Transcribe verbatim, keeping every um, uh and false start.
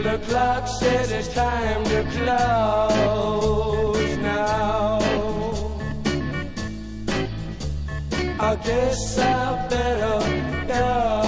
Well, the clock says it's time to close now. I guess I better go.